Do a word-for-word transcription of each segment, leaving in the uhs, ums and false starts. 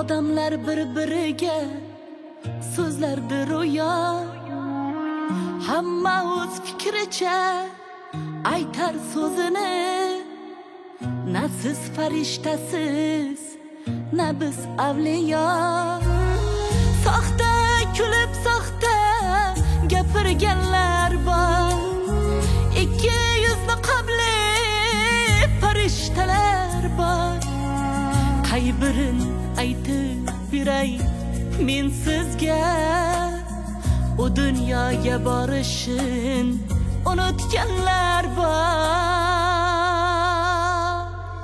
Odamlar bir-biriga so'zlardi ro'yo, hamma o'z fikricha aytar so'zini. Na siz farishtasiz, na biz avliyo. Soxta kulib soxta gapirganlar bor, ikki yuzni qabli farishtalar bor. Qay birin aytib beray men sizga, u dunyoga borishin unutganlar bor.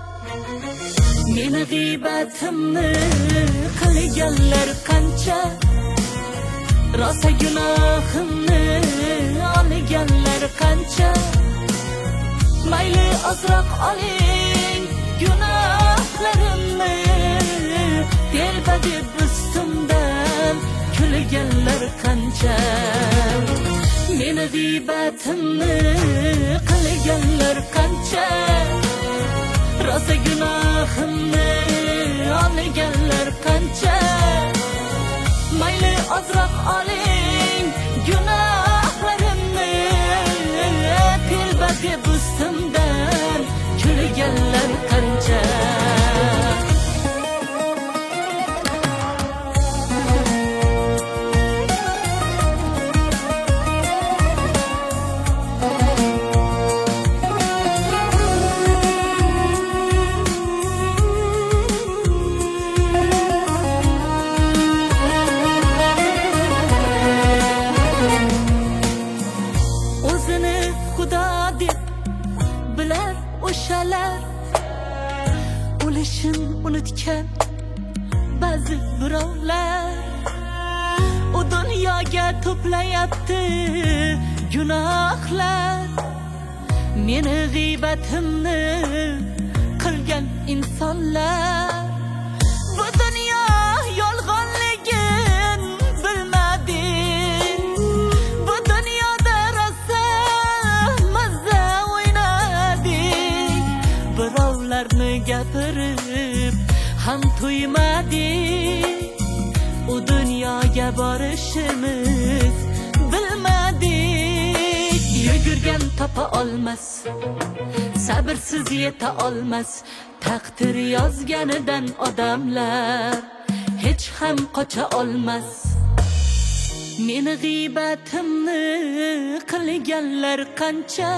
Meni g'iybatimni qilganlar qancha, rosa gunohimni olganlar qancha. Mayli ozroq oling gunohlarimni, telba deb ustimdan kulganlar qancha. Meni g'iybatimni qilganlar qancha, rosa gunohimni olganlar qancha. Mayli ozroq oling gunohlarimni, telba deb ustimdan kulganlar qancha. O'shalar o'lishin unutgan ba'zi birovlar, u dunyoga to'playapti gunohlar. Meni g'iybatimni qilgan insonlar bu dunyo yolg'onligin bilmadi. Bu dunyoda rosa mazza o'ynadik, birovlarni gapirib ham to'ymadik. U dunyoga borishimiz bilmadik. Yugurgan topa olmas, sabrsiz yeta olmas. Taqdir yozganidan odamlar hech ham qocha olmas. Meni g'iybatimni qilganlar qancha,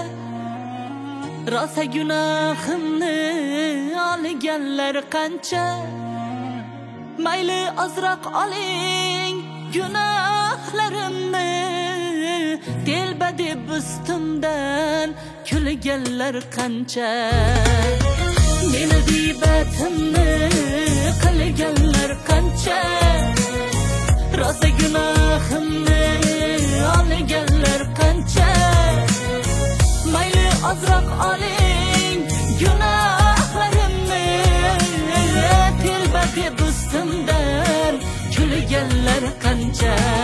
rosa gunohimni olganlar qancha. Mayli ozroq oling gunohlarimni, telba deb ustimdan kulganlar qancha. Meni g'iybatimni qilganlar qancha, rosa gunohimni olganlar qancha. Mayli ozroq oling gunohlarimni, telba deb ustimdan kulganlar qancha.